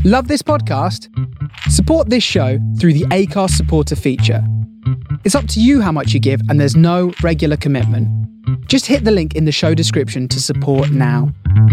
Love this podcast? Support this show through the Acast supporter feature. It's up to you how much you give, and there's no regular commitment. Just hit the link in the show description to support now.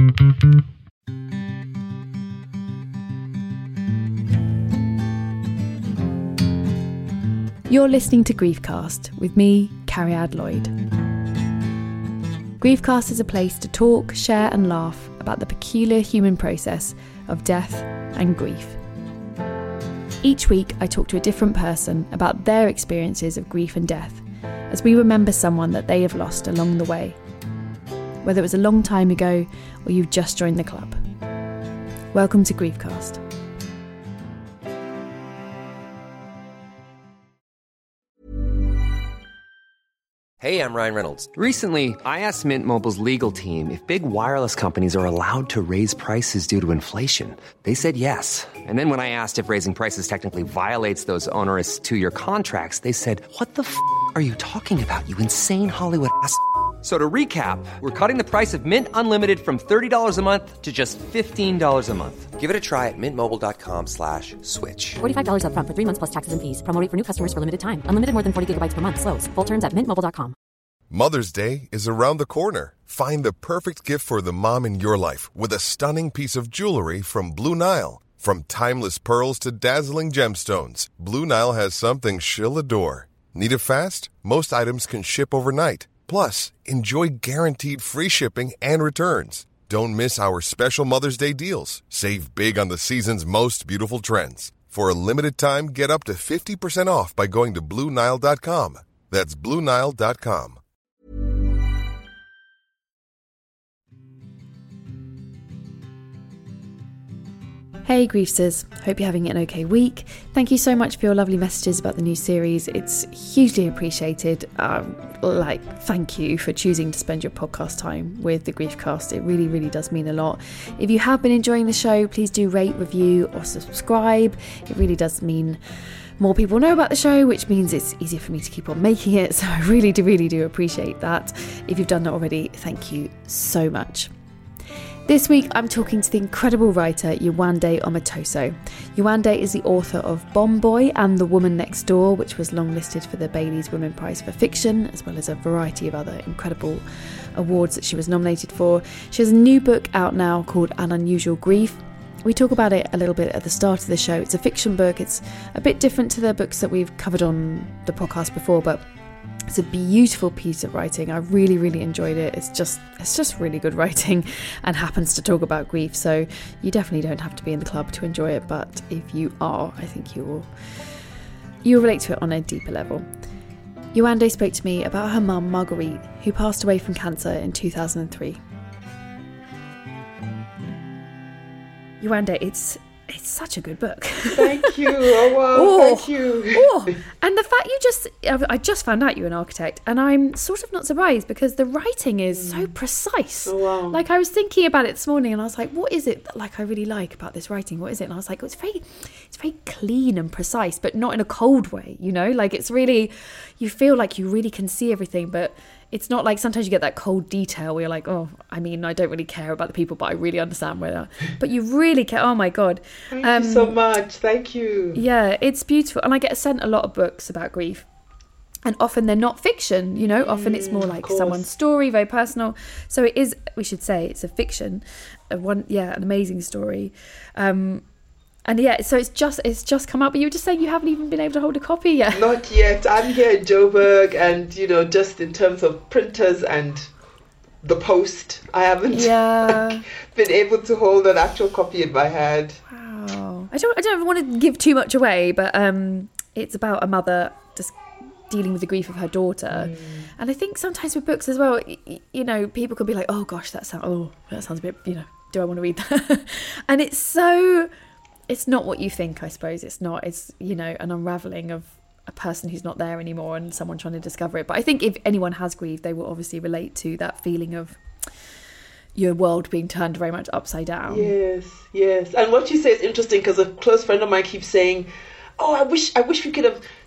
You're listening to Griefcast with me, Cariad Lloyd. Griefcast is a place to talk, share and laugh about the peculiar human process of death and grief. Each week I talk to a different person about their experiences of grief and death as we remember someone that they have lost along the way, whether it was a long time ago or you've just joined the club. Welcome to Griefcast. Hey, I'm Ryan Reynolds. Recently, I asked Mint Mobile's legal team if big wireless companies are allowed to raise prices due to inflation. They said yes. And then when I asked if raising prices technically violates those onerous two-year contracts, they said, "What the f*** are you talking about, you insane Hollywood ass?" So to recap, we're cutting the price of Mint Unlimited from $30 a month to just $15 a month. Give it a try at mintmobile.com/switch. $45 up front for 3 months plus taxes and fees. Promo rate for new customers for limited time. Unlimited more than 40 gigabytes per month. Slows full terms at mintmobile.com. Mother's Day is around the corner. Find the perfect gift for the mom in your life with a stunning piece of jewelry from Blue Nile. From timeless pearls to dazzling gemstones, Blue Nile has something she'll adore. Need it fast? Most items can ship overnight. Plus, enjoy guaranteed free shipping and returns. Don't miss our special Mother's Day deals. Save big on the season's most beautiful trends. For a limited time, get up to 50% off by going to BlueNile.com. That's BlueNile.com. Hey Griefsters, hope you're having an okay week. Thank you so much for your lovely messages about the new series. It's hugely appreciated. Thank you for choosing to spend your podcast time with the Griefcast. It really, really does mean a lot. If you have been enjoying the show, please do rate, review or subscribe. It really does mean more people know about the show, which means it's easier for me to keep on making it. So I really do appreciate that. If you've done that already, thank you so much. This week, I'm talking to the incredible writer Yewande Omotoso. Yewande is the author of Bomb Boy and The Woman Next Door, which was longlisted for the Bailey's Women Prize for Fiction, as well as a variety of other incredible awards that she was nominated for. She has a new book out now called An Unusual Grief. We talk about it a little bit at the start of the show. It's a fiction book. It's a bit different to the books that we've covered on the podcast before, but it's a beautiful piece of writing. I really, really enjoyed it. It's just really good writing and happens to talk about grief. So you definitely don't have to be in the club to enjoy it. But if you are, I think you'll relate to it on a deeper level. Yewande spoke to me about her mum, Marguerite, who passed away from cancer in 2003. Yewande, it's such a good book. Thank you. Oh, wow. Thank you. And the fact I just found out you're an architect, and I'm sort of not surprised because the writing is so precise. Oh, wow. Like, I was thinking about it this morning and I was like, what is it that, I really like about this writing? What is it? And I was like, it's very clean and precise, but not in a cold way, you know? Like, it's really, you feel like you really can see everything, but it's not like sometimes you get that cold detail where you're like, oh, I mean, I don't really care about the people, but I really understand where they're. But you really care. Oh my God. Thank you so much. Thank you. Yeah, it's beautiful. And I get sent a lot of books about grief. And often they're not fiction, you know, often it's more like someone's story, very personal. So it is, we should say, it's a fiction, an amazing story. And yeah, so it's just come out, but you were just saying you haven't even been able to hold a copy yet. Not yet. I'm here in Joburg, and just in terms of printers and the post, I haven't been able to hold an actual copy in my hand. Wow. I don't want to give too much away, but it's about a mother just dealing with the grief of her daughter. And I think sometimes with books as well, people can be like, oh gosh, that sounds a bit, do I want to read that? And it's not what you think, I suppose. It's not. It's, an unravelling of a person who's not there anymore and someone trying to discover it. But I think if anyone has grieved, they will obviously relate to that feeling of your world being turned very much upside down. Yes. And what you say is interesting because a close friend of mine keeps saying, oh, I wish we could have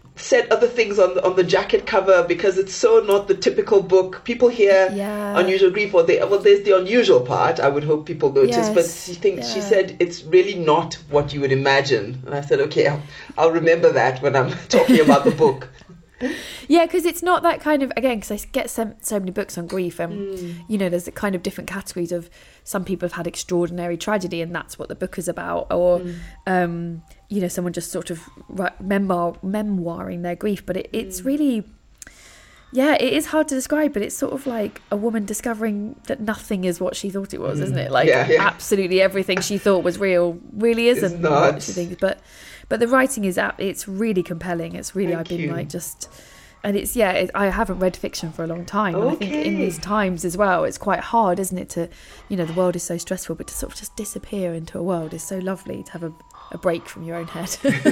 said other things on the jacket cover because it's so not the typical book. People hear unusual grief, or there's the unusual part. I would hope people notice, but she said it's really not what you would imagine. And I said, okay, I'll remember that when I'm talking about the book. Yeah, because it's not that kind of, again, because I get so many books on grief, and you know, there's a kind of different categories of, some people have had extraordinary tragedy and that's what the book is about, or you know, someone just sort of memoiring their grief, but it's really, it is hard to describe, but it's sort of like a woman discovering that nothing is what she thought it was, isn't it? Like absolutely everything she thought was real really isn't what she thinks, but the writing is it's really compelling. It's really, I've been like just, and it's, I haven't read fiction for a long time. And I think in these times as well, it's quite hard, isn't it, to, you know, the world is so stressful, but to sort of just disappear into a world is so lovely, to have a break from your own head.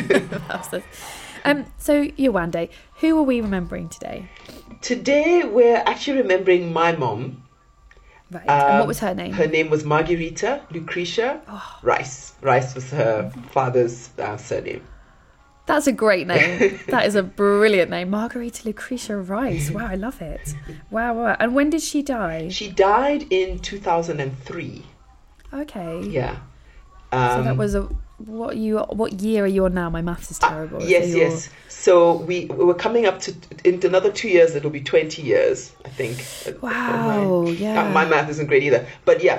So Yewande, who are we remembering today? Today we're actually remembering my mom. Right. And what was her name? Her name was Margarita Lucretia Rice. Rice was her father's surname. That's a great name. That is a brilliant name. Margarita Lucretia Rice. Wow, I love it. Wow. And when did she die? She died in 2003. Okay. Yeah. So that was what year are you on now? My maths is terrible. Yes. So we were coming up to, in another 2 years, it'll be 20 years, I think. Wow, my math isn't great either. But yeah.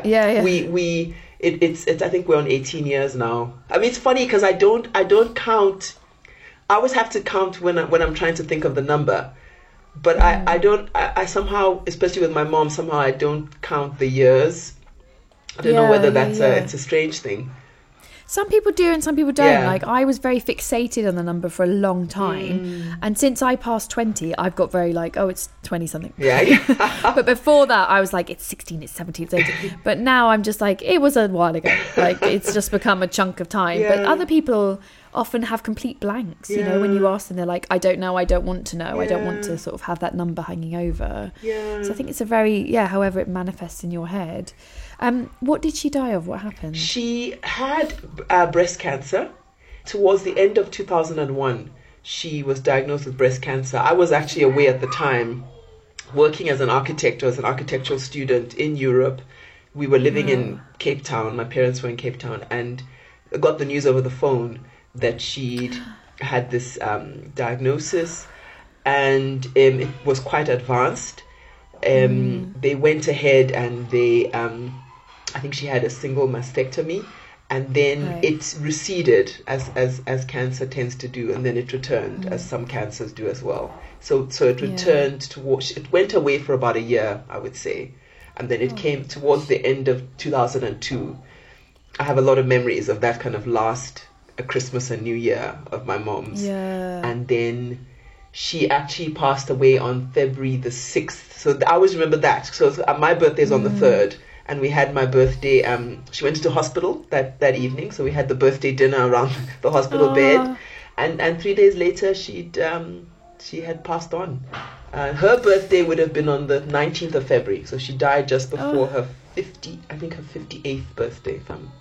It's I think we're on 18 years now. I mean, it's funny because I don't count. I always have to count when I'm trying to think of the number. But I somehow, especially with my mom, somehow I don't count the years. I don't know whether that's it's a strange thing. Some people do and some people don't. Yeah. Like, I was very fixated on the number for a long time. And since I passed 20, I've got very like, oh, it's 20 something. Yeah. But before that, I was like, it's 16, it's 17, it's 18. But now I'm just like, it was a while ago. Like, it's just become a chunk of time. Yeah. But other people often have complete blanks. You know, when you ask them, they're like, I don't know, I don't want to know. I don't want to sort of have that number hanging over. Yeah. So I think it's a very, however it manifests in your head. What did she die of? What happened? She had breast cancer. Towards the end of 2001, she was diagnosed with breast cancer. I was actually away at the time, working as an architect or as an architectural student in Europe. We were living in Cape Town. My parents were in Cape Town, and I got the news over the phone that she'd had this diagnosis, and it was quite advanced. They went ahead and they... I think she had a single mastectomy, and then it receded as cancer tends to do, and then it returned as some cancers do as well. So it returned towards, it went away for about a year, I would say, and then it came towards the end of 2002. I have a lot of memories of that kind of last Christmas and New Year of my mom's. Yeah. And then she actually passed away on February the 6th. So I always remember that. So my birthday's on the 3rd. And we had my birthday, she went to hospital that evening, so we had the birthday dinner around the hospital bed. And 3 days later, she had passed on. Her birthday would have been on the 19th of February, so she died just before her 58th birthday.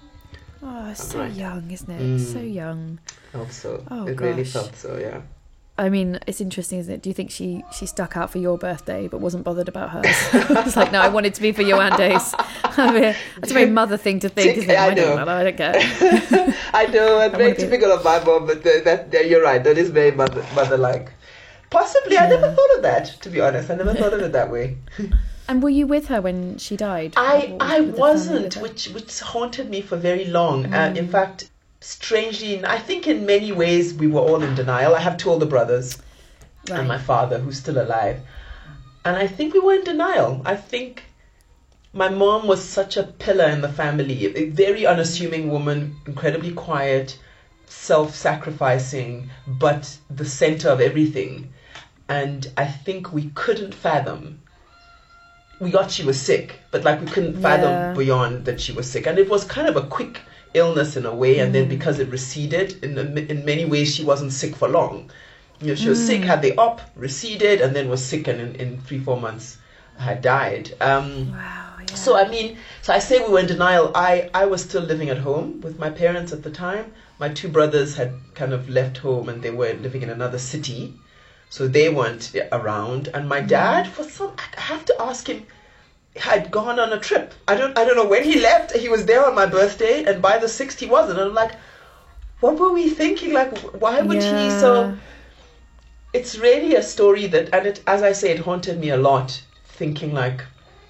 So right. Young, isn't it? So young. Felt so. Really felt so, yeah. I mean, it's interesting, isn't it? Do you think she stuck out for your birthday but wasn't bothered about hers? It's like, no, I want it to be for Yewande's. I mean, that's a very mother thing to think, isn't it? I know. I don't care. I know, it's very typical of my mom, but you're right, that is very mother-like. Possibly, I never thought of that, to be honest. I never thought of it that way. And were you with her when she died? I wasn't, which haunted me for very long. In fact... Strangely, I think in many ways we were all in denial. I have two older brothers and my father, who's still alive. And I think we were in denial. I think my mom was such a pillar in the family, a very unassuming woman, incredibly quiet, self-sacrificing, but the center of everything. And I think we couldn't fathom. We got she was sick, but like we couldn't fathom beyond that she was sick. And it was kind of a quick illness in a way, and then because it receded, in many ways she wasn't sick for long. You know, she was sick, had the op, receded, and then was sick, and in 3-4 months had died. So I say we were in denial. I was still living at home with my parents at the time. My two brothers had kind of left home and they were living in another city, so they weren't around. And my dad, I have to ask him, had gone on a trip. I don't know when he left. He was there on my birthday, and by the 6th he wasn't. And I'm like, what were we thinking? Like, why would he? So it's really a story that, and it, as I say, it haunted me a lot. Thinking like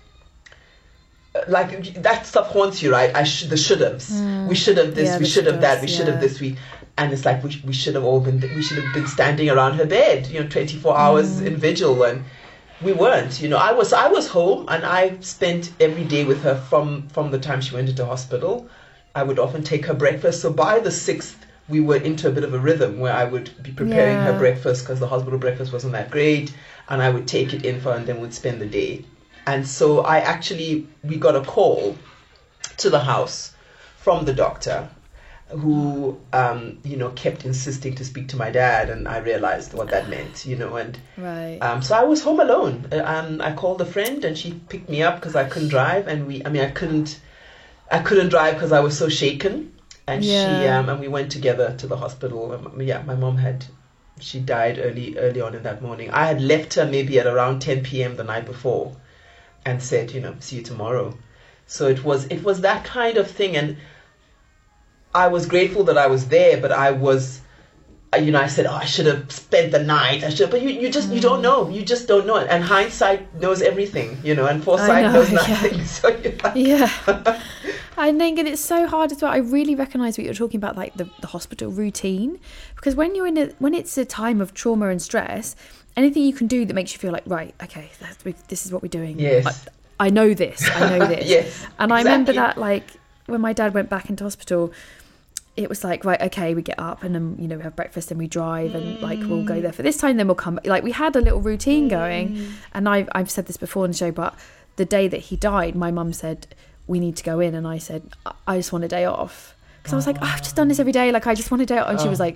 that stuff haunts you, right? The should-haves. We should have this. We should have that. We should have this. And it's like we should have been standing around her bed, 24 hours in vigil, and we weren't. I was home, and I spent every day with her from the time she went into hospital. I would often take her breakfast. So by the 6th, we were into a bit of a rhythm where I would be preparing her breakfast because the hospital breakfast wasn't that great, and I would take it in for her, and then we'd spend the day. And so we got a call to the house from the doctor who, kept insisting to speak to my dad, and I realized what that meant, and right. So I was home alone. I called a friend, and she picked me up because I couldn't drive, and I couldn't drive because I was so shaken, and and we went together to the hospital. My mom she died early on in that morning. I had left her maybe at around 10 p.m. the night before, and said, see you tomorrow. So it was that kind of thing, and I was grateful that I was there, but I was, I said, I should have spent the night. But you don't know. You just don't know. And hindsight knows everything, and foresight knows nothing. Yeah. So yeah. I think, and it's so hard as well. I really recognise what you're talking about, like the hospital routine, because when it's a time of trauma and stress, anything you can do that makes you feel like, right, okay, this is what we're doing. Yes. I know this. Yes. And I remember that, like, when my dad went back into hospital, it was like, right, okay, we get up and then, we have breakfast and we drive and like we'll go there for this time, then we'll come back. Like, we had a little routine going. And I've said this before in the show, but the day that he died, my mum said, we need to go in. And I said, I just want a day off. Because I was like, I've just done this every day. Like, I just want a day off. And she was like,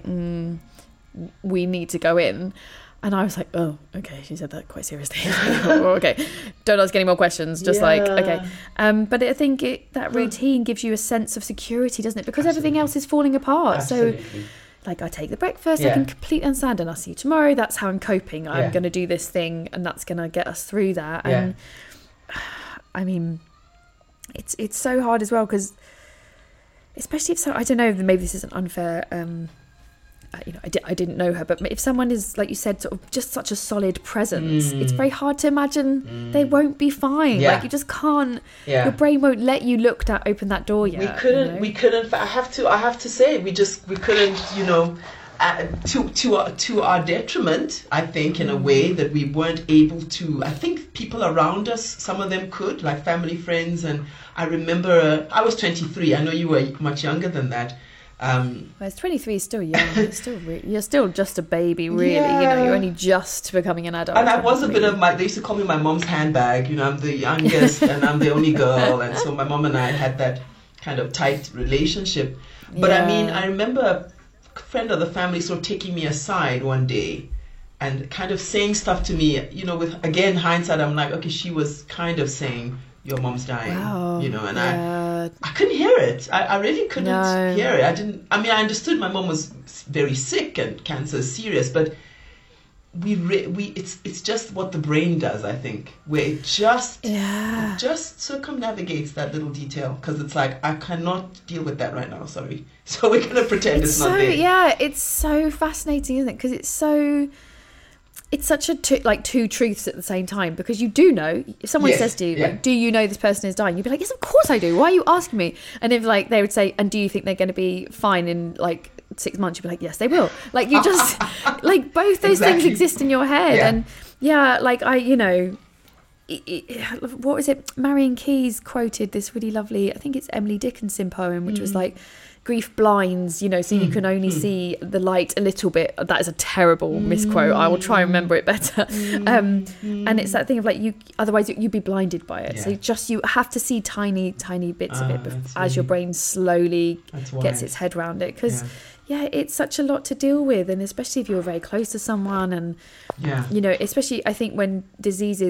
we need to go in. And I was like, oh, okay. She said that quite seriously. Oh, okay. Don't ask any more questions. Just okay. But I think that routine gives you a sense of security, doesn't it? Because everything else is falling apart. Absolutely. So, like, I take the breakfast. I can completely understand, and I'll see you tomorrow. That's how I'm coping. I'm going to do this thing, and that's going to get us through that. And I mean, it's so hard as well, because especially if I don't know, maybe this isn't unfair. I didn't know her, but if someone is, like you said, sort of just such a solid presence, it's very hard to imagine they won't be fine. Like, you just can't. Your brain won't let you open that door yet. We couldn't. I have to say, we couldn't. To our detriment, I think, in a way that we weren't able to. I think people around us, some of them could, like family, friends, and I remember I was 23. I know you were much younger than that. Well, 23 is still young. You're still just a baby, really. You're only just becoming an adult. And I was a bit of they used to call me my mom's handbag. I'm the youngest and I'm the only girl, and so my mom and I had that kind of tight relationship. But I remember a friend of the family sort of taking me aside one day and kind of saying stuff to me. With, again, hindsight, I'm like, okay, she was kind of saying, your mom's dying. Wow. And I couldn't hear it. I really couldn't hear it. I understood my mom was very sick and cancer is serious, but it's just what the brain does, I think, where it just circumnavigates that little detail, because it's like, I cannot deal with that right now, sorry. So we're going to pretend it's not there. Yeah, it's so fascinating, isn't it? Because it's such a two truths at the same time, because you do know, if someone says to you, like, do you know this person is dying? You'd be like, yes, of course I do. Why are you asking me? And if they would say, and do you think they're going to be fine in 6 months? You'd be like, yes, they will. Like, you just both those things exist in your head. And what was it? Marion Keyes quoted this really lovely, I think it's Emily Dickinson poem, which was like, grief blinds, so you can only see the light a little bit. That is a terrible misquote. I will try and remember it better. And it's that thing of otherwise you'd be blinded by it. So you have to see tiny bits of it as your brain slowly gets its head around it. Because it's such a lot to deal with, and especially if you're very close to someone, and especially I think when diseases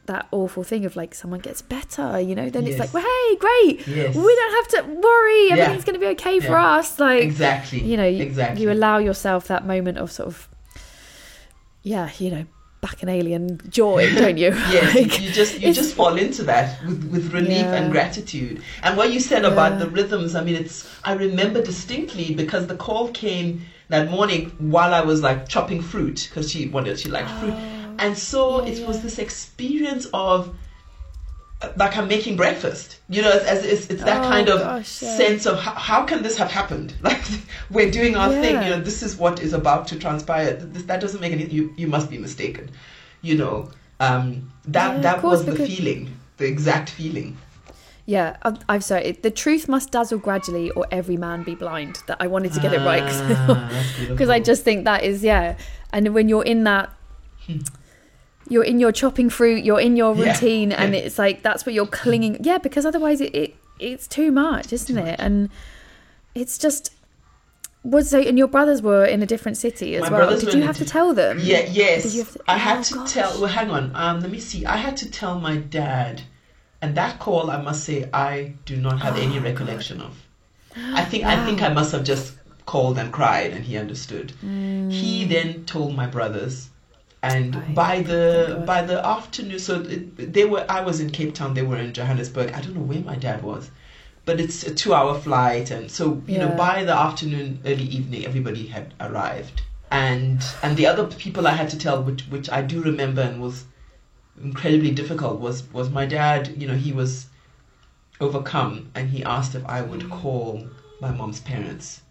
that awful thing of like someone gets better, you know, then Yes. it's like, well, hey, great, Yes. we don't have to worry, Yeah. everything's going to be okay for Yeah. us. Like, Exactly. you know, Exactly. you allow yourself that moment of sort of, yeah, you know, Bacchanalian joy, don't you? Yes, Like, you just fall into that with relief Yeah. and gratitude. And what you said about the rhythms, I mean, I remember distinctly because the call came that morning while I was like chopping fruit because she liked fruit, and so it was this experience of like I'm making breakfast, you know, it's that kind of sense of how can this have happened? Like we're doing our thing, you know, this is what is about to transpire. That doesn't make any. You must be mistaken, you know. That was the feeling, the exact feeling. Yeah, I'm sorry. The truth must dazzle gradually, or every man be blind. That I wanted to get it right because I just think that is And when you're in that. You're in your chopping fruit, you're in your routine, and it's like that's what you're clinging. Yeah, because otherwise it's too much, isn't it? And it's just and your brothers were in a different city as well. Did you have to tell them? Yeah, yes. Did you have to, I had to tell. Well, hang on. Let me see. I had to tell my dad, and that call, I must say, I do not have any recollection of. I think I must have just called and cried, and he understood. He then told my brothers. And by the afternoon, so I was in Cape Town, they were in Johannesburg. I don't know where my dad was, but it's a 2-hour flight, and so you know by the afternoon, early evening, everybody had arrived, and the other people I had to tell, which I do remember and was incredibly difficult, was my dad. You know, he was overcome, and he asked if I would call my mom's parents,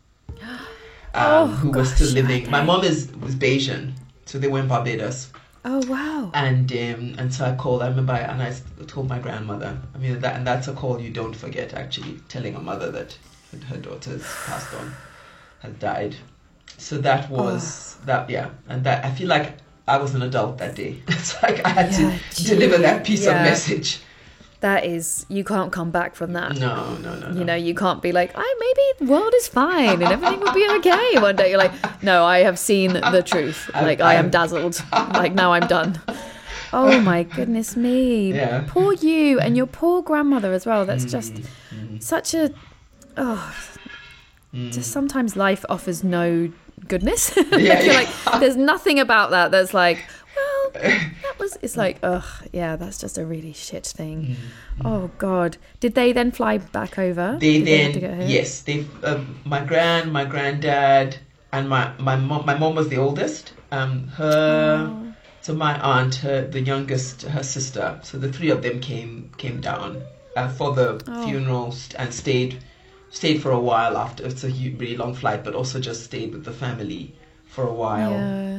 who were still living. My mom was Bayesian. So they were in Barbados. Oh wow! And so I called. I remember, and I told my grandmother. I mean, that's a call you don't forget. Actually, telling a mother that her daughter's passed on, has died. So that was that. Yeah, and that I feel like I was an adult that day. It's like I had to deliver that piece of message. That is, you can't come back from that. No. You know, you can't be like, maybe the world is fine and everything will be okay one day. You're like, no, I have seen the truth. Like, I am dazzled. Like, now I'm done. Oh my goodness me. Yeah. Poor you and your poor grandmother as well. That's just such a... Just sometimes life offers no goodness. Like, there's nothing about that that's like... it's like, that's just a really shit thing. Oh God. Did they then fly back over? Yes, my granddad and my mom was the oldest. So my aunt, the youngest, her sister. So the three of them came down for the funeral and stayed for a while after. It's a really long flight, but also just stayed with the family for a while.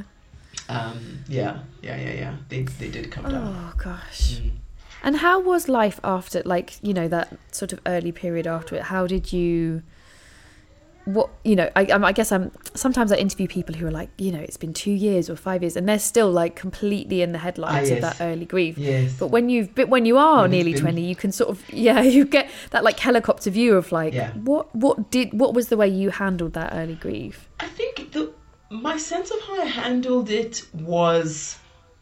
They did come down. Oh gosh. And how was life after, like, you know, that sort of early period after it? How did you, what, you know, I guess sometimes I interview people who are like, you know, it's been 2 years or 5 years and they're still like completely in the headlights of that early grief. Yes. But when you are nearly 20, you can sort of, you get that like helicopter view of like, what was the way you handled that early grief? I think my sense of how I handled it was,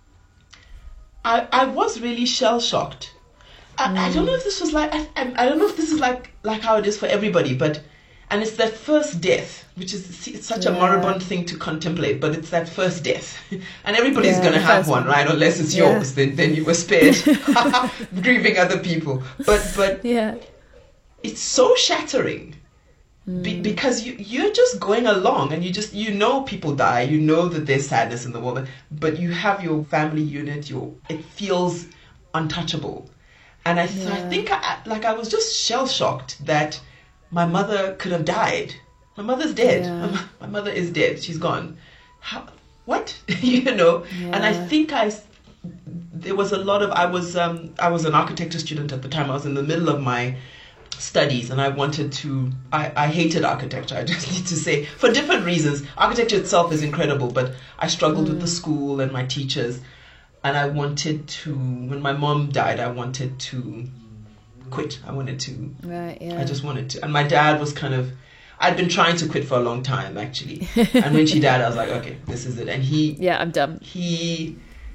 I was really shell shocked. I don't know if this was like, I don't know if this is like how it is for everybody, and it's that first death, which is it's such a moribund thing to contemplate, but it's that first death, and everybody's going to have one, right? Unless it's yours, then you were spared grieving other people. But it's so shattering. Because you're just going along and you know people die, you know that there's sadness in the world, but you have your family unit, it feels untouchable. And I think I was just shell-shocked that my mother could have died. My mother's dead. My mother is dead. She's gone. How? What? You know? Yeah. And I think there was a lot of, I was an architecture student at the time. I was in the middle of my studies and I hated architecture, I just need to say, for different reasons. Architecture itself is incredible, but I struggled with the school and my teachers, and I wanted to, when my mom died, I wanted to quit. I just wanted to, and my dad was kind of, I'd been trying to quit for a long time actually, and when she died I was like, okay, this is it. And I'm done.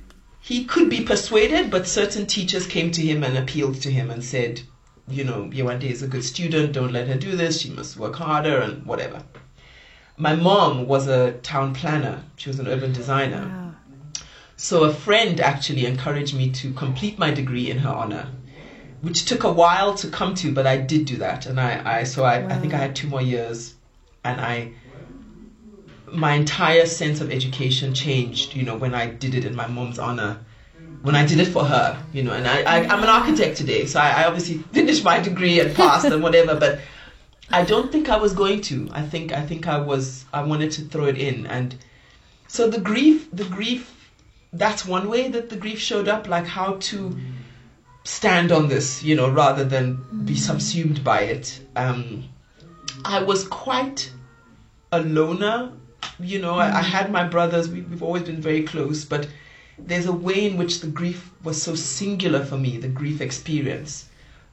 he could be persuaded, but certain teachers came to him and appealed to him and said, Yewande is a good student, don't let her do this, she must work harder and whatever. My mom was a town planner. She was an urban designer. Wow. So a friend actually encouraged me to complete my degree in her honor, which took a while to come to, but I did do that. And I think I had 2 more years, and my entire sense of education changed, when I did it in my mom's honor, when I did it for her, and I'm an architect today, so I obviously finished my degree and passed and whatever, but I don't think I was going to. I think I wanted to throw it in. And so the grief, that's one way that the grief showed up, like how to stand on this, rather than be subsumed by it. I was quite a loner, I had my brothers, we've always been very close, but there's a way in which the grief was so singular for me, the grief experience.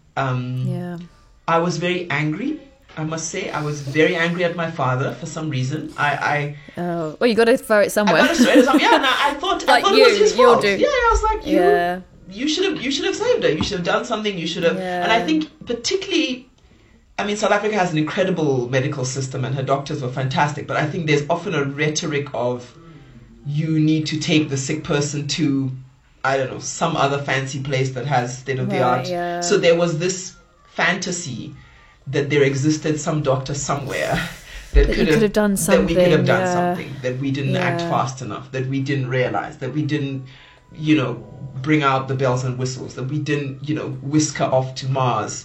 I was very angry, I must say. I was very angry at my father for some reason. Well, you got to throw it somewhere. I got to throw it somewhere. Yeah, no, I thought it was his fault. Yeah, I was like, you should have saved her. You should have done something. You should have. Yeah. And I think particularly, South Africa has an incredible medical system and her doctors were fantastic. But I think there's often a rhetoric of you need to take the sick person to, I don't know, some other fancy place that has state of the art. Yeah. So there was this fantasy that there existed some doctor somewhere that could have done something, that we could have done something, that we didn't act fast enough, that we didn't realize, that we didn't, bring out the bells and whistles, that we didn't, whisk her off to Mars.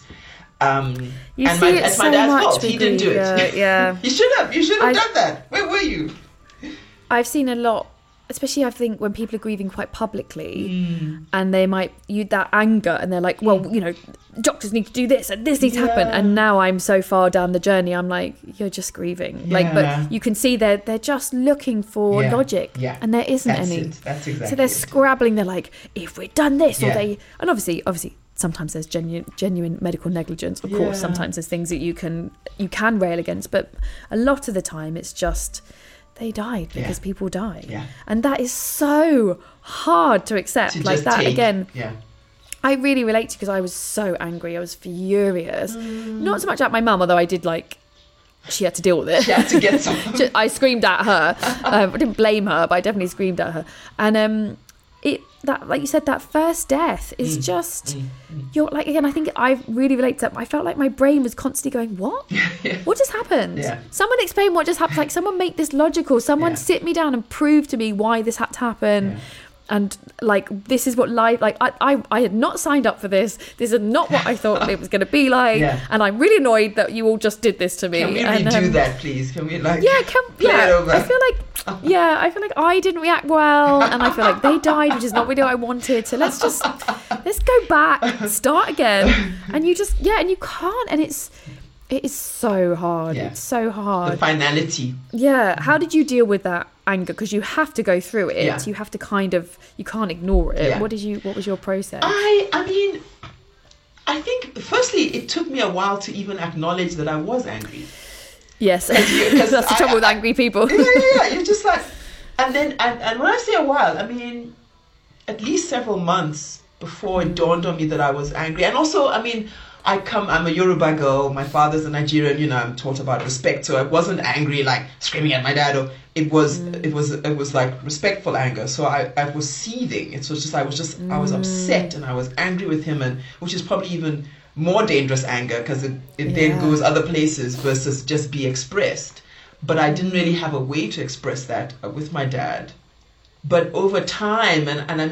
It's my dad's fault. He didn't do it. Yeah. You should have done that. Where were you? I've seen a lot, especially I think when people are grieving quite publicly and they might use that anger and they're like, well, doctors need to do this and this needs to happen. And now I'm so far down the journey, I'm like, you're just grieving. But you can see they're just looking for logic and there isn't any. That's exactly so they're scrabbling. They're like, if we'd done this or they, and obviously sometimes there's genuine medical negligence. Of course, sometimes there's things that you can rail against, but a lot of the time it's just, they died because people die. Yeah. And that is so hard to accept. Like that again. Yeah. I really relate to because I was so angry. I was furious. Not so much at my mum, although I did she had to deal with it. She had to get something. I screamed at her. I didn't blame her, but I definitely screamed at her. And that, like you said, that first death is just, you're like, again, I think I really relate to that. I felt like my brain was constantly going, what? What just happened? Yeah. Someone explain what just happened. Like, someone make this logical. Someone sit me down and prove to me why this had to happen. Yeah. And like, this is what life, like, I had not signed up for this. This is not what I thought it was going to be like. Yeah. And I'm really annoyed that you all just did this to me. Can we redo that, please? Can we play it over? I feel like I didn't react well, and I feel like they died, which is not really what I wanted. So let's go back, start again. And you just, and you can't, and it is so hard. Yeah. It's so hard. The finality. Yeah. How did you deal with that anger? Because you have to go through it. Yeah. You have to you can't ignore it. Yeah. What was your process? I think firstly it took me a while to even acknowledge that I was angry. Yes. Because that's the trouble with angry people. Yeah. You're just like, and when I say a while, I mean at least several months before it dawned on me that I was angry. And also, I'm a Yoruba girl. My father's a Nigerian. I'm taught about respect, so I wasn't angry, like screaming at my dad. Or it was like respectful anger. So I was seething. It was just I was upset and I was angry with him, and which is probably even more dangerous anger because it then goes other places versus just be expressed. But I didn't really have a way to express that with my dad. But over time,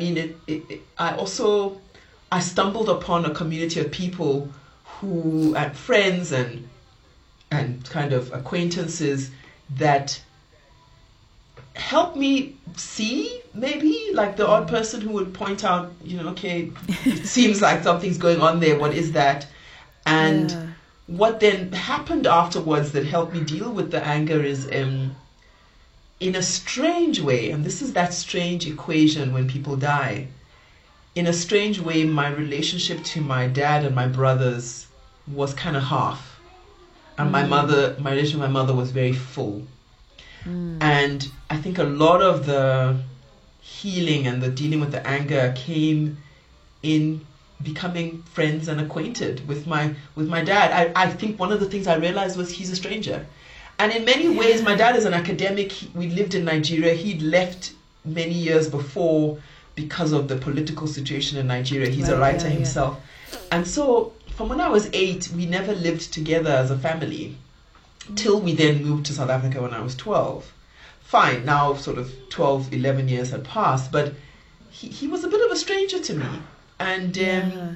I stumbled upon a community of people who, and friends and kind of acquaintances that helped me see, maybe, like the odd person who would point out, okay, it seems like something's going on there. What is that? And what then happened afterwards that helped me deal with the anger is, in a strange way, and this is that strange equation when people die, in a strange way, my relationship to my dad and my brothers was kind of half. And my relationship with my mother was very full. And I think a lot of the healing and the dealing with the anger came in becoming friends and acquainted with my dad. I think one of the things I realized was he's a stranger. And in many ways, my dad is an academic. We lived in Nigeria. He'd left many years before because of the political situation in Nigeria. He's a writer himself. And so from when I was 8, we never lived together as a family till we then moved to South Africa when I was 12. Fine, now sort of 12, 11 years had passed, but he was a bit of a stranger to me. And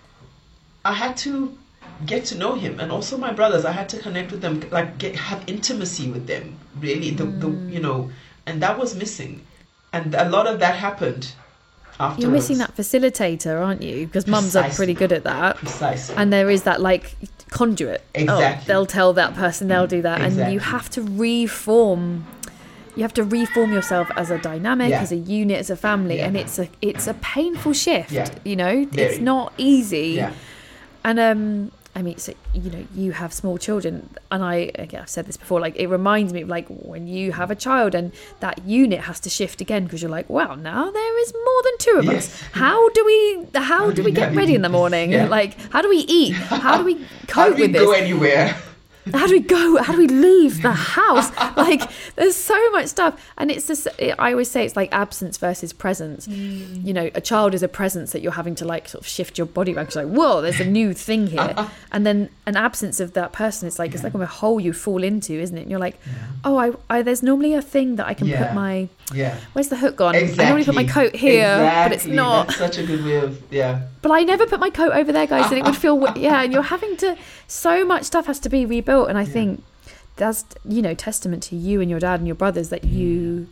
I had to get to know him, and also my brothers. I had to connect with them, like have intimacy with them, really. And that was missing, and a lot of that happened afterwards. You're missing that facilitator, aren't you? Because mums are pretty good at that. Precisely. And there is that like conduit. Exactly. Oh, they'll tell that person, they'll do that, Exactly. and you have to reform. You have to reform yourself as a dynamic, as a unit, as a family, and it's a painful shift. Yeah. You know, Very. it's not easy. Yeah. And I mean, so, you know, you have small children, and I've said this before, like, it reminds me of, like, when you have a child and that unit has to shift again, because you're like, wow, now there is more than 2 of us. How do we get ready in the morning? Yeah. Like, how do we eat? How do we cope with this? How do we go anywhere? How do we go? How do we leave the house? Like, there's so much stuff. And it's just, I always say it's like absence versus presence. You know, a child is a presence that you're having to like sort of shift your body around. It's like, whoa, there's a new thing here. And then an absence of that person, it's like a hole you fall into, isn't it? And you're like, oh, I there's normally a thing that I can put my, where's the hook gone? Exactly. I normally put my coat here, but it's not. That's such a good way of, But I never put my coat over there, guys, and it would feel, and you're having to, so much stuff has to be rebuilt. And I think that's, you know, testament to you and your dad and your brothers that you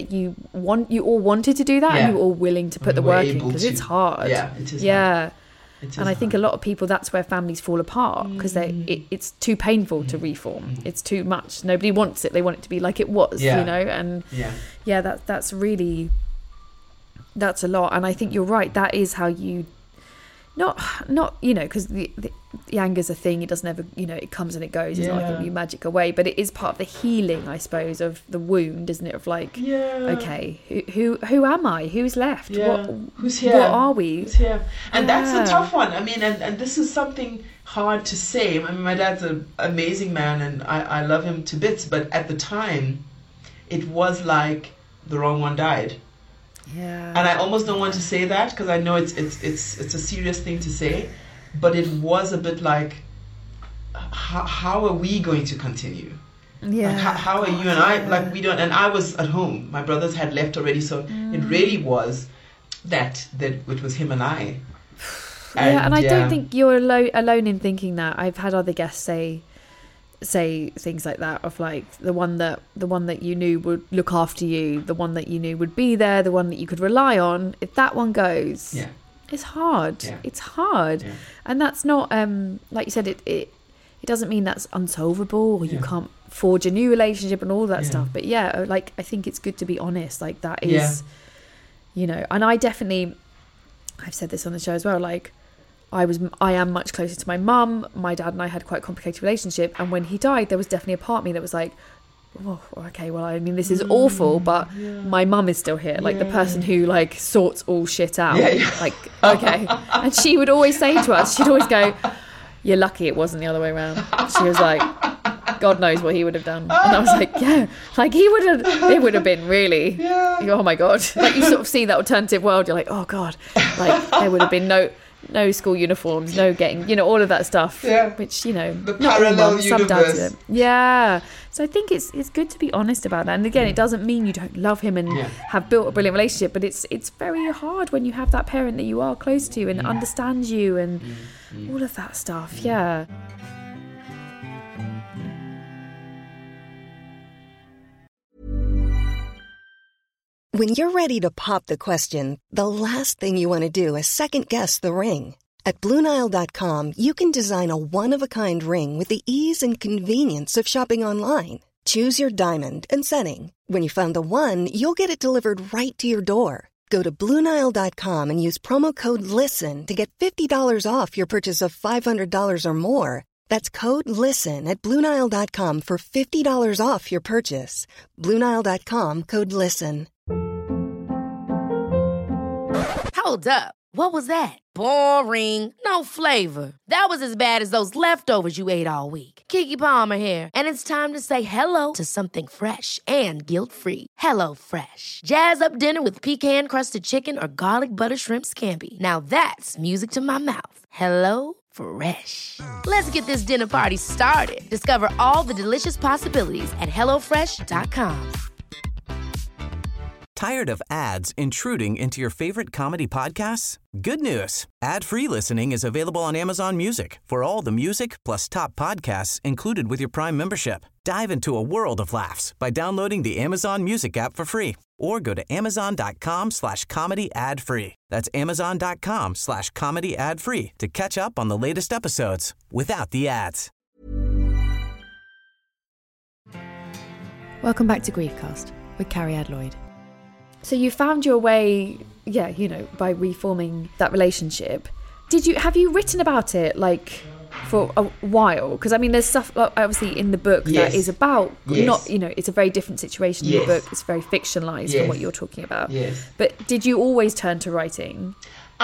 all wanted to do that, and you were all willing to put the work in, because it's hard. Yeah, it is hard. It is and I think a lot of people, that's where families fall apart, because it's too painful to reform. It's too much. Nobody wants it. They want it to be like it was, you know. And that's really, that's a lot. And I think you're right. That is how you, not you know, because the anger's a thing. It doesn't ever, you know, it comes and it goes. It's not like you magic away, but it is part of the healing, I suppose, of the wound, isn't it? Of like, okay, who am I? Who's left? Who's here? What are we? Who's here? And that's a tough one. I mean, and this is something hard to say. I mean, my dad's an amazing man, and I love him to bits. But at the time, it was like the wrong one died. Yeah. And I almost don't want to say that, because I know it's a serious thing to say, but it was a bit like, how are we going to continue? Yeah. Like, how are you and I, like, we don't, and I was at home, my brothers had left already, so it really was that it was him and I. And I don't think you're alone in thinking that. I've had other guests say things like that, of like the one that you knew would look after you, the one that you knew would be there, the one that you could rely on. If that one goes, it's hard. It's hard. And that's not like you said, it doesn't mean that's unsolvable, or you can't forge a new relationship and all that stuff. But like, I think it's good to be honest. Like, that is, you know. And I've said this on the show as well, like, I am much closer to my mum. My dad and I had quite a complicated relationship, and when he died, there was definitely a part of me that was like, oh, okay, well, I mean, this is awful, but my mum is still here, like the person who like sorts all shit out. Like, okay. And she would always say to us, she'd always go, you're lucky it wasn't the other way around. She was like, God knows what he would have done. And I was like, like it would have been really, oh my God. Like, you sort of see that alternative world, you're like, oh God, like there would have been no school uniforms, no getting, you know, all of that stuff, which, you know, the parallel universe. So I think it's good to be honest about that. And again, it doesn't mean you don't love him and have built a brilliant relationship, but it's very hard when you have that parent that you are close to and understands you and all of that stuff. When you're ready to pop the question, the last thing you want to do is second-guess the ring. At BlueNile.com, you can design a one-of-a-kind ring with the ease and convenience of shopping online. Choose your diamond and setting. When you find the one, you'll get it delivered right to your door. Go to BlueNile.com and use promo code LISTEN to get $50 off your purchase of $500 or more. That's code LISTEN at BlueNile.com for $50 off your purchase. BlueNile.com, code LISTEN. Hold up. What was that? Boring. No flavor. That was as bad as those leftovers you ate all week. Keke Palmer here, and it's time to say hello to something fresh and guilt-free. Hello Fresh. Jazz up dinner with pecan-crusted chicken or garlic butter shrimp scampi. Now that's music to my mouth. Hello Fresh. Let's get this dinner party started. Discover all the delicious possibilities at hellofresh.com. Tired of ads intruding into your favorite comedy podcasts? Good news. Ad-free listening is available on Amazon Music for all the music plus top podcasts included with your Prime membership. Dive into a world of laughs by downloading the Amazon Music app for free or go to amazon.com/comedy ad-free. That's amazon.com/comedy ad-free to catch up on the latest episodes without the ads. Welcome back to Griefcast with Carrie Adloyd. So you found your way, by reforming that relationship. Have you written about it, like, for a while? Because, I mean, there's stuff, obviously, in the book that is about, not, it's a very different situation in the book. It's very fictionalised from what you're talking about. Yes. But did you always turn to writing?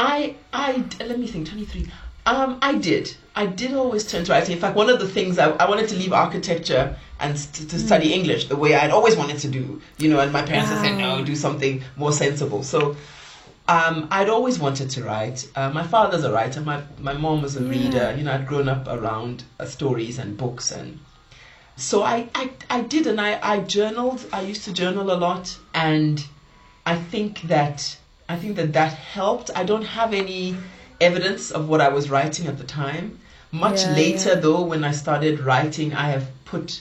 Let me think, 23. I did always turn to writing. In fact, one of the things I wanted to leave architecture and to study English the way I'd always wanted to do, and my parents had said, no, do something more sensible. So I'd always wanted to write. My father's a writer. My mom was a reader. I'd grown up around stories and books. And so I did, and I journaled. I used to journal a lot. And I think that helped. I don't have any evidence of what I was writing at the time. Much later, though, when I started writing, I have put...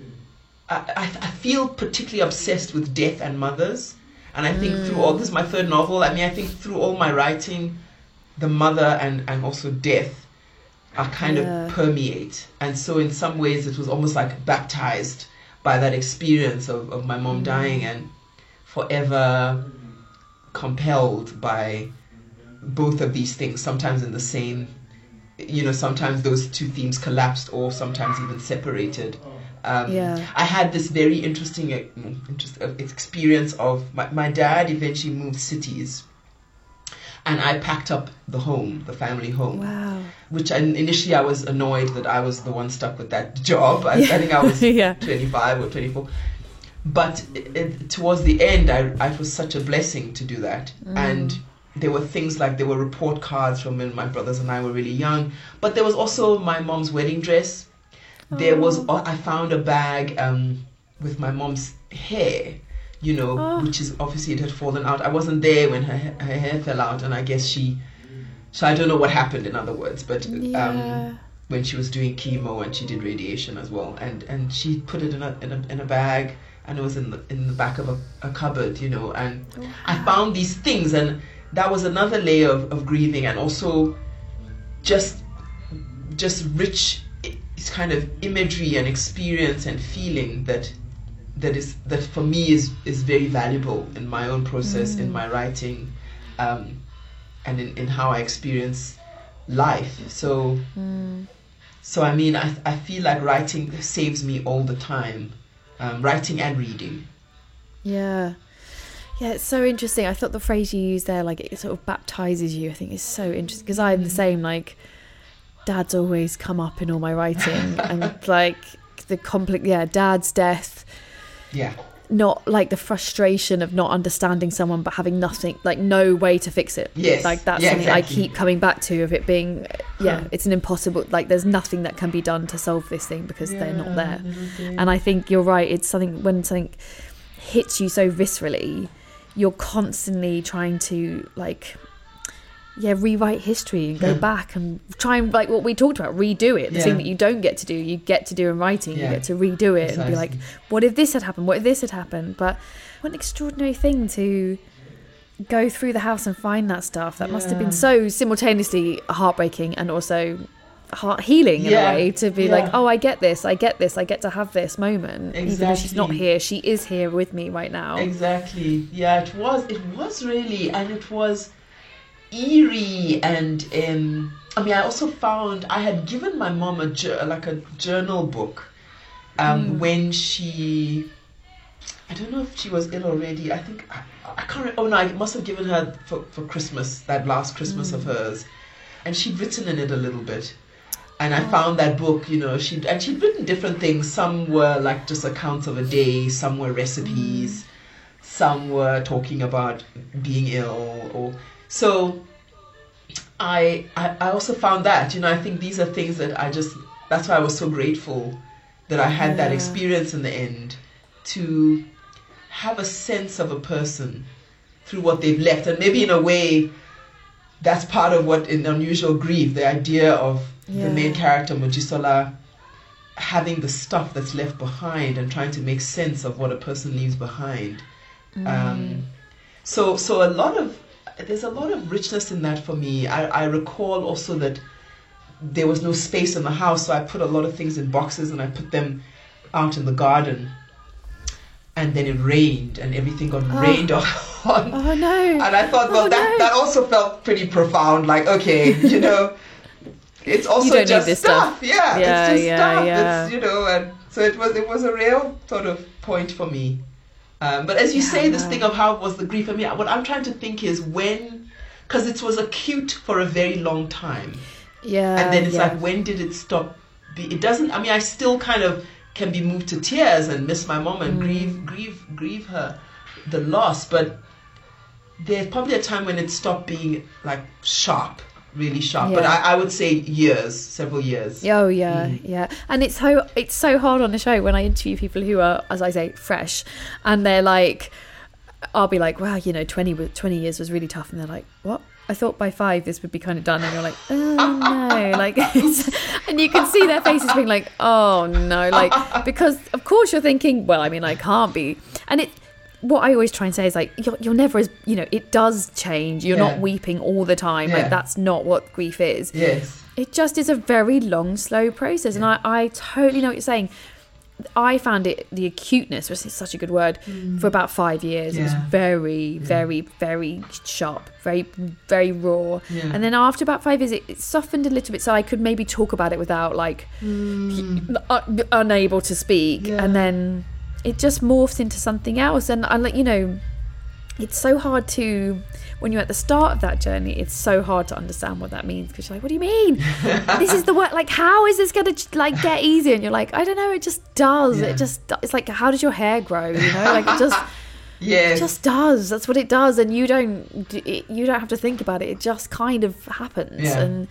I feel particularly obsessed with death and mothers. And I think through all... This is my third novel. I think through all my writing, the mother and also death are kind of permeate. And so in some ways, it was almost like baptized by that experience of my mom dying, and forever compelled by both of these things, sometimes in the same, sometimes those two themes collapsed or sometimes even separated. I had this very interesting experience of my dad eventually moved cities, and I packed up the family home. Wow. Which initially I was annoyed that I was the one stuck with that job. I think I was 25 or 24. But towards the end, it was such a blessing to do that. And there were things like, there were report cards from when my brothers and I were really young. But there was also my mom's wedding dress. There was, I found a bag with my mom's hair, which is obviously it had fallen out. I wasn't there when her hair fell out, and I guess so I don't know what happened, in other words, but when she was doing chemo and she did radiation as well, and she put it in a bag, and it was in the back of a cupboard, and I found these things, and that was another layer of grieving, and also just rich kind of imagery and experience and feeling that for me is very valuable in my own process, in my writing, and in how I experience life. So I mean, I feel like writing saves me all the time, writing and reading. Yeah, it's so interesting. I thought the phrase you used there, like it sort of baptizes you, I think is so interesting, because I'm the same, like Dad's always come up in all my writing, and like the Dad's death, not like the frustration of not understanding someone but having nothing, like no way to fix it. Like that's something exactly. I keep coming back to, of it being it's an impossible, like there's nothing that can be done to solve this thing because they're not there. And I think you're right, it's something, when something hits you so viscerally, you're constantly trying to rewrite history and go back and try and, like what we talked about, redo it. The thing that you don't get to do, you get to do in writing. You get to redo it and be like, what if this had happened? What if this had happened? But what an extraordinary thing to go through the house and find that stuff. That must have been so simultaneously heartbreaking and also heart healing in a way, to be like, oh, I get this, I get to have this moment. Even though she's not here, she is here with me right now. Exactly. Yeah, it was really, and it was eerie, and I also found I had given my mom a journal book when she, I don't know if she was ill already. I think I can't. Oh no, I must have given her for Christmas, that last Christmas of hers, and she'd written in it a little bit. And I found that book, you know, she'd written different things. Some were like just accounts of a day, some were recipes, some were talking about being ill. So I also found that, you know, I think these are things that that's why I was so grateful that I had that experience in the end, to have a sense of a person through what they've left. And maybe in a way, that's part of what in Unusual Grief, the idea of the main character, Mojisola, having the stuff that's left behind and trying to make sense of what a person leaves behind. So there's a lot of richness in that for me. I recall also that there was no space in the house, so I put a lot of things in boxes and I put them out in the garden. And then it rained and everything got rained on. Oh no. And I thought, well, that also felt pretty profound. Like, okay, you know, it's also just stuff. Yeah, it's just stuff. Yeah. It's, you know, and so it was a real sort of point for me. But as you say, this thing of how was the grief, I mean, what I'm trying to think is because it was acute for a very long time. Yeah. And then it's like, when did it stop? It doesn't, I mean, I still kind of can be moved to tears and miss my mom and grieve her, the loss. But there's probably a time when it stopped being like sharp, really sharp. Yeah. But I would say several years. Oh yeah, yeah. And it's so hard on the show when I interview people who are, as I say, fresh, and they're like, I'll be like, wow, you know, 20 years was really tough, and they're like, what? I thought by 5 this would be kind of done, and you're like, oh no, like, and you can see their faces being like, oh no, like, because of course you're thinking, well, I mean, I can't be, and what I always try and say is like, you're never as, you know, it does change. You're not weeping all the time. Like, that's not what grief is. Yes. It just is a very long, slow process. And I totally know what you're saying. I found the acuteness, which is such a good word, for about 5 years. It was very, very, very sharp, very, very raw. Yeah. And then after about 5 years, it softened a little bit, so I could maybe talk about it without like unable to speak. Yeah. And then it just morphs into something else. And I like, you know, it's so hard to, when you're at the start of that journey, it's so hard to understand what that means, because you're like, what do you mean? This is the work, like, how is this going to like get easier? And you're like, I don't know, it just does. Yeah. It's like, how does your hair grow? You know, like, it just it just does. That's what it does. And you don't have to think about it. It just kind of happens. Yeah. And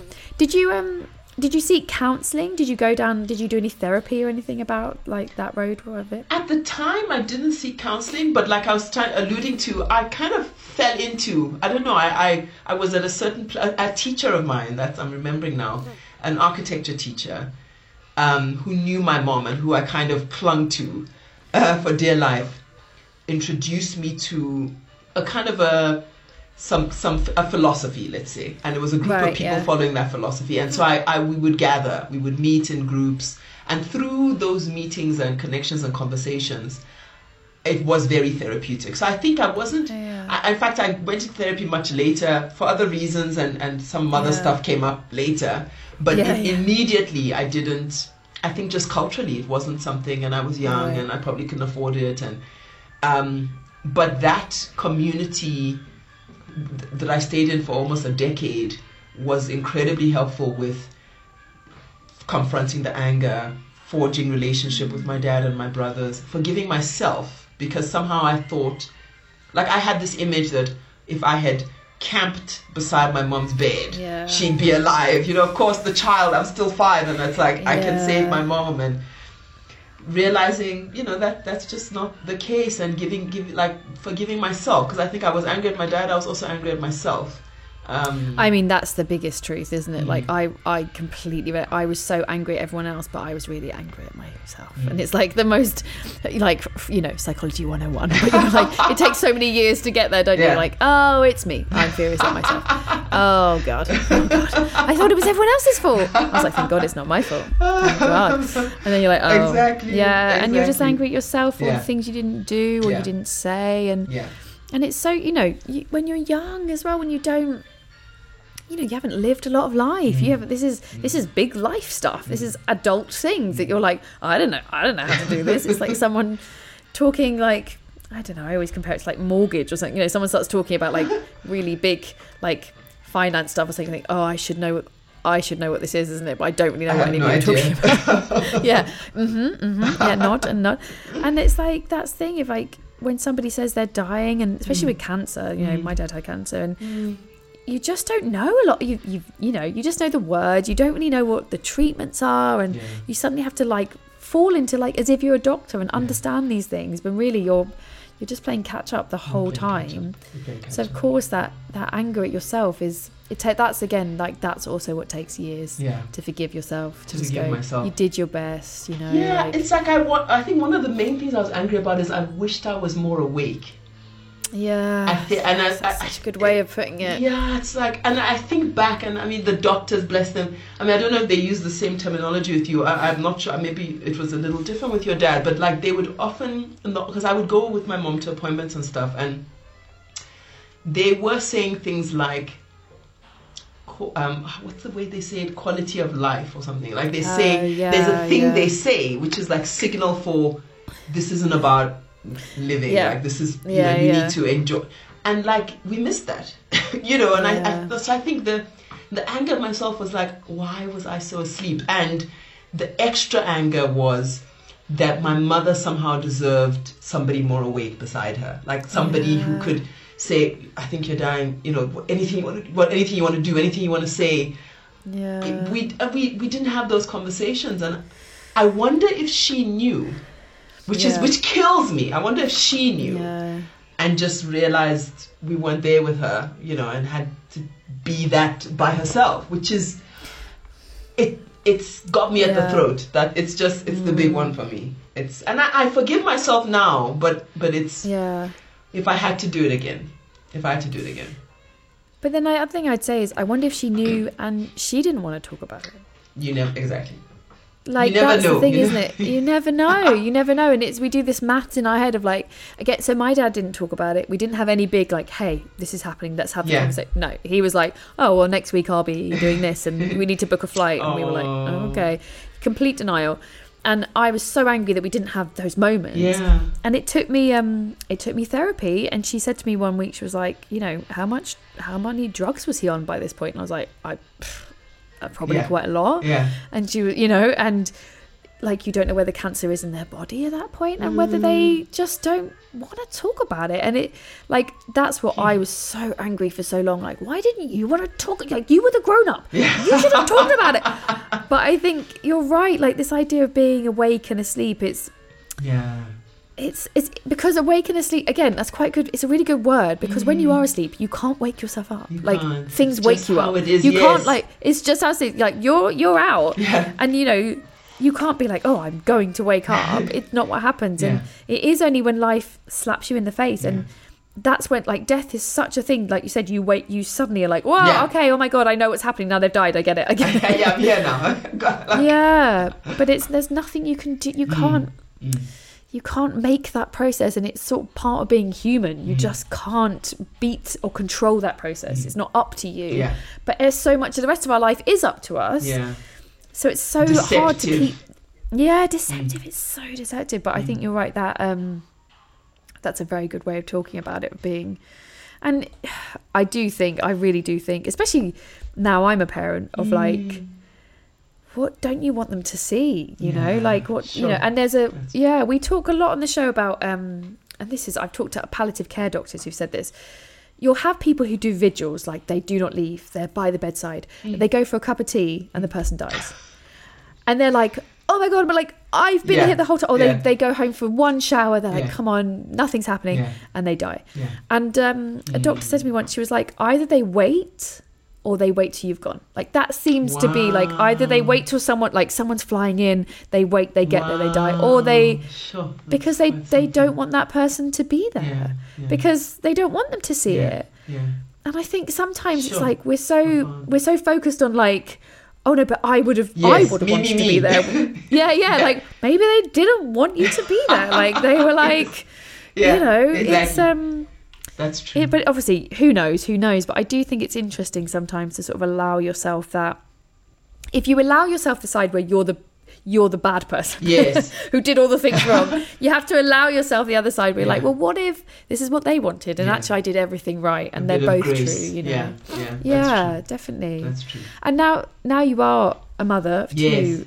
did you seek counselling? Did you do any therapy or anything about like that road of it? At the time, I didn't seek counselling, but like I was alluding to, I kind of fell into, I don't know, I was at a teacher of mine that I'm remembering now, an architecture teacher, who knew my mom and who I kind of clung to for dear life, introduced me to a kind of a philosophy, let's say, and it was a group of people following that philosophy. And so we would meet in groups, and through those meetings and connections and conversations, it was very therapeutic. So I think I wasn't in fact, I went to therapy much later for other reasons, and some other stuff came up later, but immediately I didn't. I think just culturally it wasn't something, and I was young and I probably couldn't afford it, and but that community that I stayed in for almost a decade was incredibly helpful with confronting the anger, forging relationship with my dad and my brothers, forgiving myself, because somehow I thought, like, I had this image that if I had camped beside my mom's bed, she'd be alive. You know, of course, the child, I'm still 5, and it's like, I can save my mom, and realizing, you know, that's just not the case, and forgiving myself, because I think I was angry at my dad, I was also angry at myself. I mean, that's the biggest truth, isn't it? Like, I completely, I was so angry at everyone else, but I was really angry at myself. And it's like the most, like, you know, psychology 101. But you're like, it takes so many years to get there, don't you? Like, oh, it's me. I'm furious at myself. Oh God. I thought it was everyone else's fault. I was like, thank God it's not my fault. Thank God. And then you're like, oh. Exactly. And you're just angry at yourself for the things you didn't do or you didn't say. And it's so, you know, when you're young as well, when you don't, you know, you haven't lived a lot of life. You have this is big life stuff. This is adult things that you're like, I don't know how to do this. It's like someone talking like, I don't know, I always compare it to like mortgage or something. You know, someone starts talking about like really big like finance stuff or something, like, oh, I should know what this is, isn't it? But I don't really know what anyone's talking about. Yeah. Yeah, nod. And it's like, that's the thing, if like when somebody says they're dying, and especially with cancer, you know, my dad had cancer, and you just don't know a lot. You know, you just know the words. You don't really know what the treatments are, and you suddenly have to like fall into like as if you're a doctor and understand these things, but really you're just playing catch up the whole time. So of course that anger at yourself is that's again like that's also what takes years to forgive yourself, to just go, myself. You did your best, you know. Yeah, like, it's like I think one of the main things I was angry about is I wished I was more awake. Yeah, that's such a good way of putting it. Yeah, it's like, and I think back, and I mean the doctors, bless them. I mean, I don't know if they use the same terminology with you. I'm not sure. Maybe it was a little different with your dad, but like they would often, because I would go with my mom to appointments and stuff, and they were saying things like, what's the way they say it? Quality of life or something. Like they say, there's a thing they say which is like signal for this isn't about living, like this is you need to enjoy, and like we missed that. You know, and so I think the anger at myself was like, why was I so asleep? And the extra anger was that my mother somehow deserved somebody more awake beside her, like somebody who could say, I think you're dying, you know, anything you want to do, anything you want to say. We didn't have those conversations, and I wonder if she knew. Which kills me. I wonder if she knew and just realized we weren't there with her, you know, and had to be that by herself, which is, it's got me at the throat. That it's the big one for me. And I forgive myself now, but it's, if I had to do it again. But then the other thing I'd say is, I wonder if she knew and she didn't want to talk about it. You never, exactly. Like, that's the thing, isn't it? You never know. And we do this maths in our head of like, again, so my dad didn't talk about it. We didn't have any big like, hey, this is happening, let's have the conversation. No, he was like, oh, well, next week I'll be doing this and we need to book a flight. And we were like, oh, okay. Complete denial. And I was so angry that we didn't have those moments. Yeah. And it took me therapy. And she said to me one week, she was like, you know, how many drugs was he on by this point? And I was like, probably quite a lot. Yeah. And she, you know, and like, you don't know where the cancer is in their body at that point, and whether they just don't want to talk about it. And it, like, that's what I was so angry for so long. Like, why didn't you want to talk? Like, you were the grown up. Yeah. You should have talked about it. But I think you're right. Like, this idea of being awake and asleep, it's because awake and asleep, again, that's quite good. It's a really good word, because when you are asleep, you can't wake yourself up. Like, things wake you up. You can't, like, it's just how it's like, you're out. Yeah. And, you know, you can't be like, oh, I'm going to wake up. It's not what happens. And it is only when life slaps you in the face. And that's when, like, death is such a thing. Like you said, you suddenly are like, whoa, okay, oh my God, I know what's happening. Now they've died. I get it. Yeah, I'm here now. Yeah. But there's nothing you can do. You can't. You can't make that process, and it's sort of part of being human. You just can't beat or control that process. It's not up to you. Yeah. But so much of the rest of our life is up to us. Yeah. So it's so hard to keep. Yeah, deceptive. It's so deceptive. But I think you're right. That's a very good way of talking about it being. And I really do think, especially now I'm a parent, of like, what don't you want them to see? You know, like what, you know, and there's we talk a lot on the show about, and I've talked to palliative care doctors who've said this. You'll have people who do vigils, like they do not leave, they're by the bedside. They go for a cup of tea and the person dies. And they're like, oh my God, but like, I've been here the whole time. Or they go home for one shower, they're like, come on, nothing's happening. And they die. Yeah. And a doctor said to me once, she was like, either they wait or they wait till you've gone. Like, that seems to be like, either they wait till someone's flying in, they wait, they get there, they die, or they, because they don't want that person to be there, because they don't want them to see it. Yeah. And I think sometimes it's like, we're so focused on like, oh no, but I would have wanted to be there. Like maybe they didn't want you to be there. Like they were like, you know, exactly. It's that's true. But obviously, who knows? But I do think it's interesting sometimes to sort of allow yourself that. If you allow yourself the side where you're the you're the bad person Yes. who did all the things wrong. You have to allow yourself the other side where you're like, well, what if this is what they wanted and actually I did everything right and they're both grace. true, you know? Yeah, definitely. That's true. And now you are a mother of two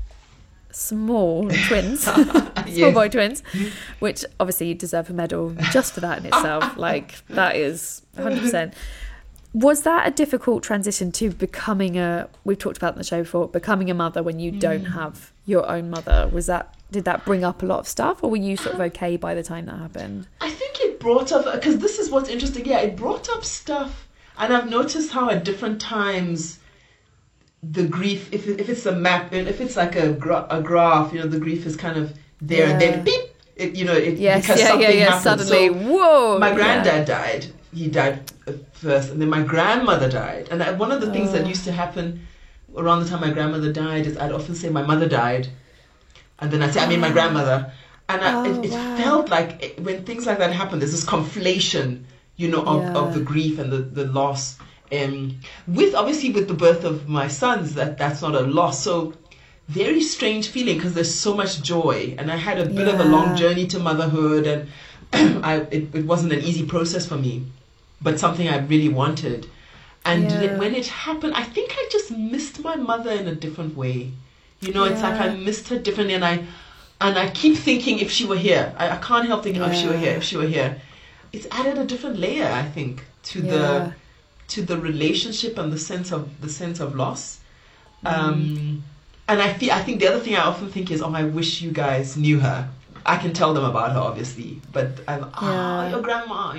small twins, small boy twins, which obviously you deserve a medal just for that in itself. Like, that is 100%. Was that a difficult transition to becoming we've talked about in the show before, becoming a mother when you don't have your own mother? Did that bring up a lot of stuff, or were you sort of okay by the time that happened? I think it brought up, because this is what's interesting, it brought up stuff, and I've noticed how at different times the grief, if it's a map, and if it's like a graph, the grief is kind of there and then beep, because something happened. Suddenly, so whoa. My granddad died. He died first, and then my grandmother died. And one of the things that used to happen around the time my grandmother died is I'd often say my mother died, and then I'd say my grandmother. And it felt like when things like that happen, there's this conflation, of the grief and the loss. With the birth of my sons, that's not a loss. So very strange feeling, because there's so much joy, and I had a bit of a long journey to motherhood, and it wasn't an easy process for me, but something I really wanted. And when it happened, I think I just missed my mother in a different way. It's like I missed her differently, and I keep thinking if she were here. I can't help thinking if she were here. It's added a different layer, I think, to the relationship and the sense of loss. And I think the other thing I often think is, I wish you guys knew her. I can tell them about her, obviously, but your grandma,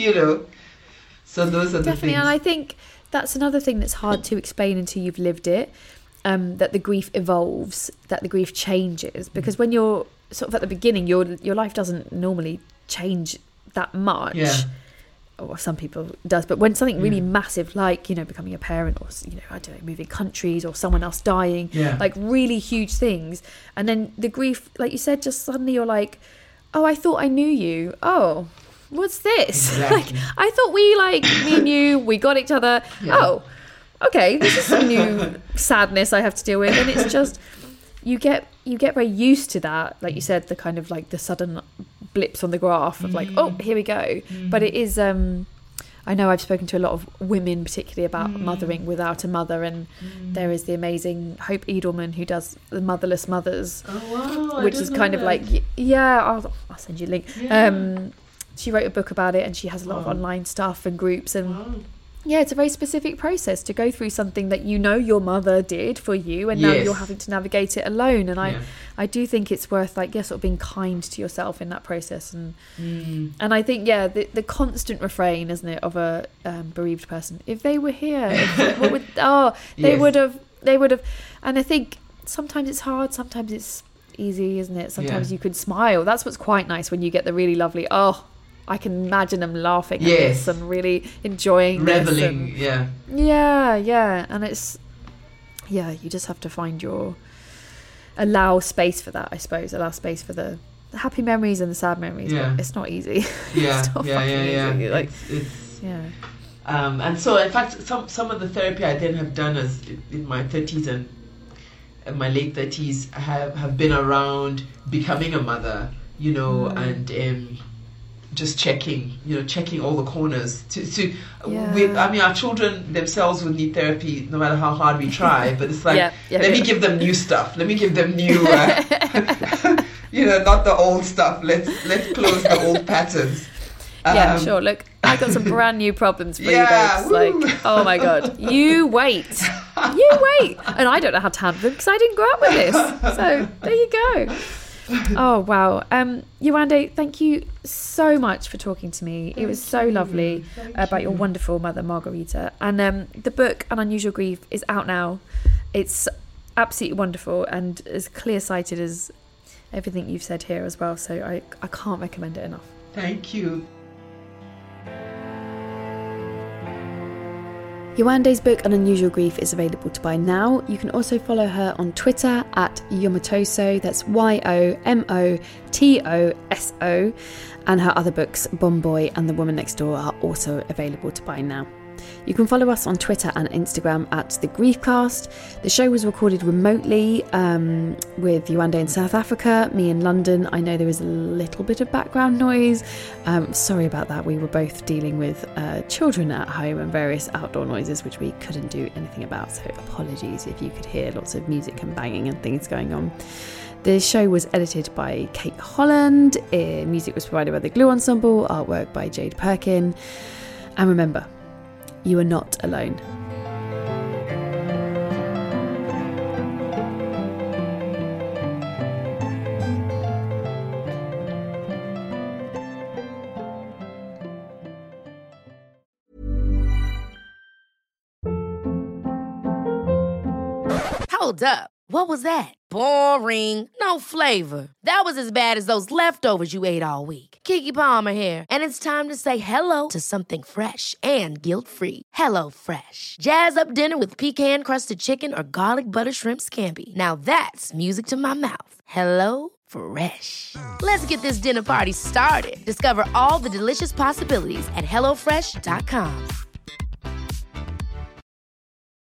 So those are the things. And I think that's another thing that's hard to explain until you've lived it. That the grief evolves, that the grief changes, because when you're sort of at the beginning, your life doesn't normally change that much. Yeah. Or some people does, but when something really massive, like becoming a parent, or I don't know, moving countries, or someone else dying, like really huge things, and then the grief, like you said, just suddenly you're like, I thought I knew you. Oh, what's this? Exactly. Like, I thought me and you, we got each other. Yeah. Oh, okay, this is some new sadness I have to deal with, and it's just you get very used to that, like you said, the kind of like the sudden blips on the graph of like, oh, here we go. But it is I know I've spoken to a lot of women particularly about mothering without a mother, and there is the amazing Hope Edelman who does the Motherless Mothers, which is kind of like I'll send you a link. She wrote a book about it, and she has a lot of online stuff and groups, and it's a very specific process to go through something that your mother did for you, and now you're having to navigate it alone. And I do think it's worth sort of being kind to yourself in that process. And I think the constant refrain, isn't it, of a bereaved person? If they were here, they would have. And I think sometimes it's hard, sometimes it's easy, isn't it? Sometimes you could smile. That's what's quite nice when you get the really lovely. I can imagine them laughing at this and really enjoying reveling, this. And it's, you just have to find allow space for that, I suppose. Allow space for the happy memories and the sad memories. Yeah. But it's not easy. Easy. And so, in fact, some of the therapy I then have done in my 30s and my late 30s have been around becoming a mother, and just checking all the corners our children themselves would need therapy no matter how hard we try, but it's like let me give them new stuff, let me give them new not the old stuff, let's close the old patterns. Sure, look, I got some brand new problems for you babes. Like, oh my god, you wait, and I don't know how to handle them because I didn't grow up with this, so there you go. Oh wow, Yewande, thank you so much for talking to me. It was so lovely about your wonderful mother Margarita, and the book An Unusual Grief is out now. It's absolutely wonderful and as clear-sighted as everything you've said here as well, so I can't recommend it enough. Thank you. Yewande's book An Unusual Grief is available to buy now. You can also follow her on Twitter at Yomotoso, that's YOMOTOSO, and her other books, Bomb Boy and The Woman Next Door, are also available to buy now. You can follow us on Twitter and Instagram at The Griefcast. The show was recorded remotely with Yuande in South Africa, me in London. I know there is a little bit of background noise. Sorry about that. We were both dealing with children at home and various outdoor noises which we couldn't do anything about, so apologies if you could hear lots of music and banging and things going on. The show was edited by Kate Holland, music was provided by the Glue Ensemble, artwork by Jade Perkin. And remember, you are not alone. Hold up. What was that? Boring. No flavor. That was as bad as those leftovers you ate all week. Keke Palmer here, and it's time to say hello to something fresh and guilt-free. Hello Fresh. Jazz up dinner with pecan-crusted chicken or garlic butter shrimp scampi. Now that's music to my mouth. Hello Fresh. Let's get this dinner party started. Discover all the delicious possibilities at HelloFresh.com.